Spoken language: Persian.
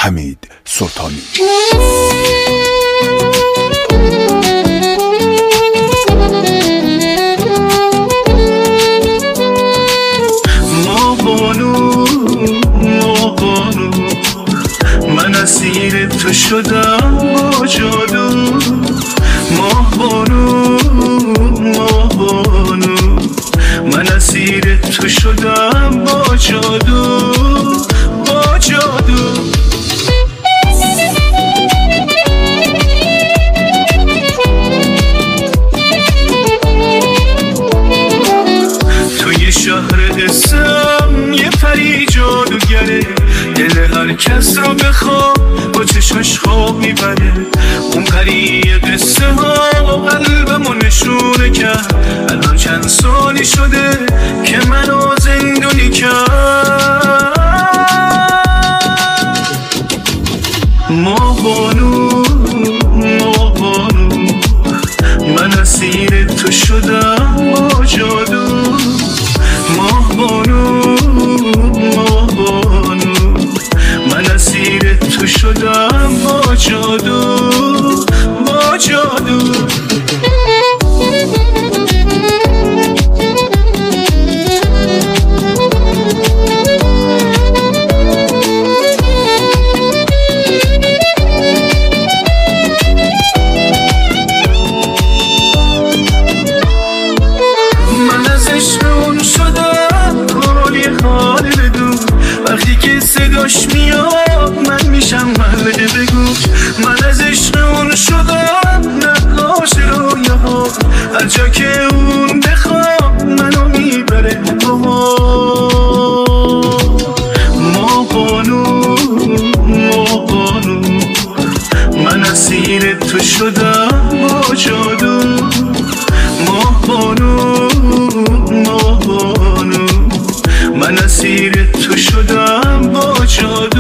حمید سلطانی. من اسیر تو شدم با جادو، ماه بانو ماه بانو، من اسیر تو شدم با جادو با جادو. توی شهر اسم یه پری جادوگره، دل هر کس رو بخواب با چشمش خواب میبره. اون پری قصه ها قلبمو نشونه کرد، الان چند سالی شده که منو زندونی کرد. ماه بانو ماه بانو، من اسیر تو شدم با جادو. ماه بانو ماه بانو، من اسیر تو شدم با جادو با جادو. من از عشق اون شدم کلی حال بدون، وقتی که صداش میاد من میشم ملقه بگوش. من از عشق اون شدم نقاش رویاها، هر جا که اون بخواد منو میبره. ماه بانو ماه بانو، من اسیر تو شدم با جادو. ماه بانو ماه بانو، من اسیر تو شدم با جادو.